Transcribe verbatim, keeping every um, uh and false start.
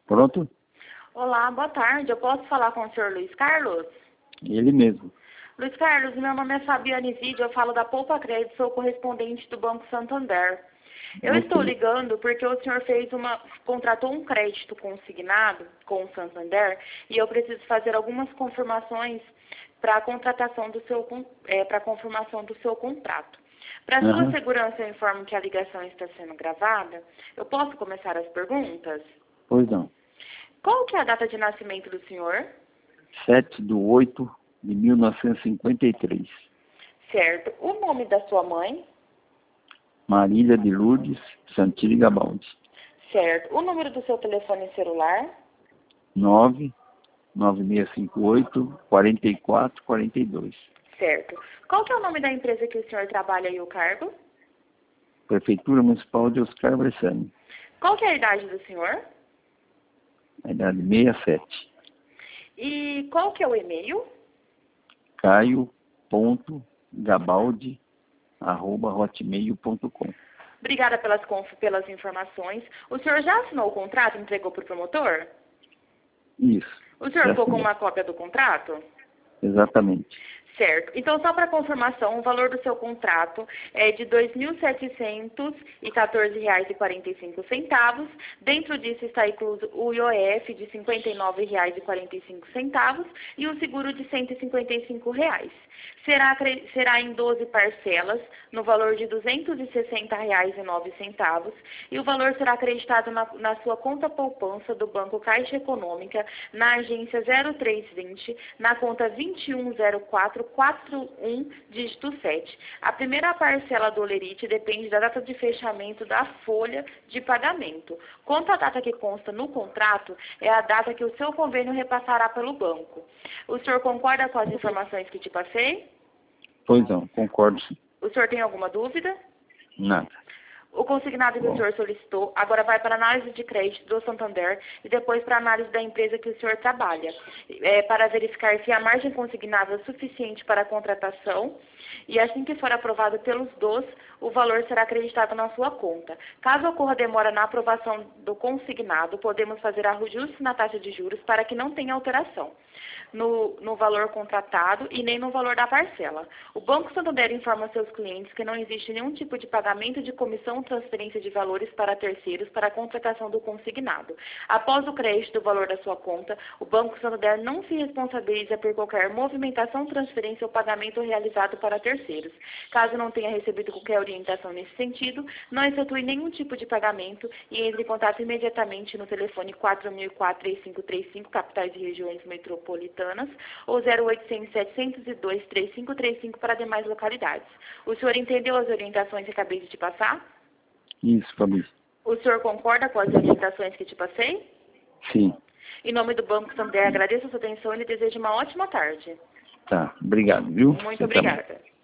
Pronto? Olá, boa tarde. Eu posso falar com o senhor Luiz Carlos? Ele mesmo. Luiz Carlos, meu nome é Fabiane Vídeo, eu falo da Poupa Crédito, sou correspondente do Banco Santander. Eu Ok. estou ligando porque o senhor fez uma, contratou um crédito consignado com o Santander e eu preciso fazer algumas confirmações para a contratação do seu, é, para a confirmação do seu contrato. Para sua Aham. segurança, eu informo que a ligação está sendo gravada. Eu posso começar as perguntas? Pois não. Qual que é a data de nascimento do senhor? sete de oito de mil novecentos e cinquenta e três. Certo. O nome da sua mãe? Marília de Lourdes Santilli Gabaldi. Certo. O número do seu telefone celular? nove nove seis cinco oito quatro quatro quatro dois. Certo. Qual que é o nome da empresa que o senhor trabalha e o cargo? Prefeitura Municipal de Oscar Bressani. Qual que é a idade do senhor? A idade sessenta e sete. E qual que é o e-mail? caio ponto gabaldi arroba hotmail ponto com. Obrigada pelas, conf- pelas informações. O senhor já assinou o contrato e entregou para o promotor? Isso. O senhor Já ficou com assinei. uma cópia do contrato? Exatamente. Certo. Então, só para confirmação, o valor do seu contrato é de dois mil setecentos e quatorze reais e quarenta e cinco centavos. Dentro disso está incluso o I O F de cinquenta e nove reais e quarenta e cinco centavos e o seguro de cento e cinquenta e cinco reais. Será, acre- será em doze parcelas, no valor de duzentos e sessenta reais e nove centavos, e o valor será acreditado na, na sua conta poupança do Banco Caixa Econômica, na agência zero três vinte, na conta vinte e um zero quatro quatro um, dígito sete. A primeira parcela do Olerite depende da data de fechamento da folha de pagamento. Quanto à data que consta no contrato, é a data que o seu convênio repassará pelo banco. O senhor concorda com as informações que te passei? Pois não, concordo sim. O senhor tem alguma dúvida? Nada. O consignado que o Bom. senhor solicitou agora vai para a análise de crédito do Santander e depois para a análise da empresa que o senhor trabalha, é, para verificar se a margem consignada é suficiente para a contratação e assim que for aprovado pelos dois, o valor será acreditado na sua conta. Caso ocorra demora na aprovação do consignado, podemos fazer ajuste na taxa de juros para que não tenha alteração no, no valor contratado e nem no valor da parcela. O Banco Santander informa seus clientes que não existe nenhum tipo de pagamento de comissão ou transferência de valores para terceiros para a contratação do consignado. Após o crédito do valor da sua conta, o Banco Santander não se responsabiliza por qualquer movimentação, transferência ou pagamento realizado para terceiros. Caso não tenha recebido qualquer orientação nesse sentido, não efetue nenhum tipo de pagamento e entre em contato imediatamente no telefone quatro mil e quatro, três cinco três cinco, capitais e regiões metropolitanas, ou zero oitocentos, setecentos e dois, trinta e cinco trinta e cinco para demais localidades. O senhor entendeu as orientações que acabei de te passar? Isso, Fabrício. O senhor concorda com as orientações que te passei? Sim. Em nome do Banco Santander, agradeço a sua atenção e lhe desejo uma ótima tarde. Tá. Obrigado, viu? Muito Você também. obrigada.